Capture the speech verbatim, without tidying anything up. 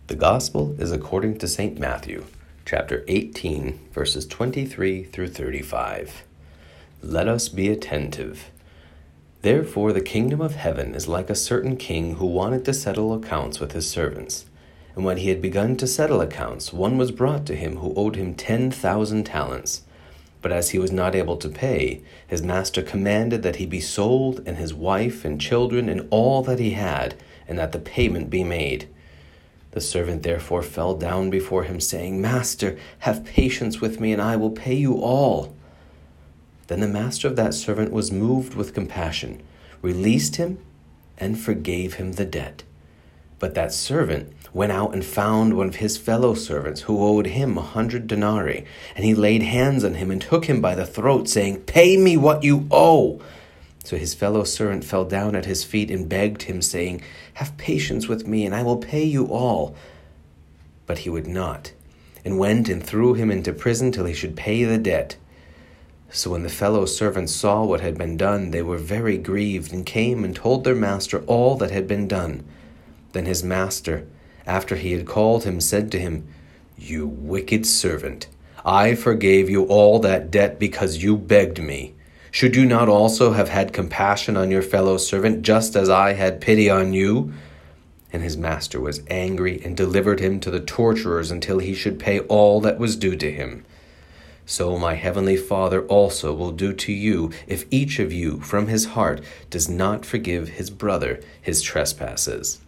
The Gospel is according to Saint Matthew, chapter eighteen, verses twenty-three through thirty-five. Let us be attentive. Therefore the kingdom of heaven is like a certain king who wanted to settle accounts with his servants. And when he had begun to settle accounts, one was brought to him who owed him ten thousand talents. But as he was not able to pay, his master commanded that he be sold, and his wife and children and all that he had, and that the payment be made. The servant therefore fell down before him, saying, Master, have patience with me, and I will pay you all. Then the master of that servant was moved with compassion, released him, and forgave him the debt. But that servant went out and found one of his fellow servants who owed him a hundred denarii, and he laid hands on him and took him by the throat, saying, Pay me what you owe. So his fellow servant fell down at his feet and begged him, saying, Have patience with me, and I will pay you all. But he would not, and went and threw him into prison till he should pay the debt. So when the fellow servants saw what had been done, they were very grieved, and came and told their master all that had been done. Then his master, after he had called him, said to him, You wicked servant, I forgave you all that debt because you begged me. Should you not also have had compassion on your fellow servant, just as I had pity on you? And his master was angry and delivered him to the torturers until he should pay all that was due to him. So my heavenly Father also will do to you, if each of you from his heart does not forgive his brother his trespasses.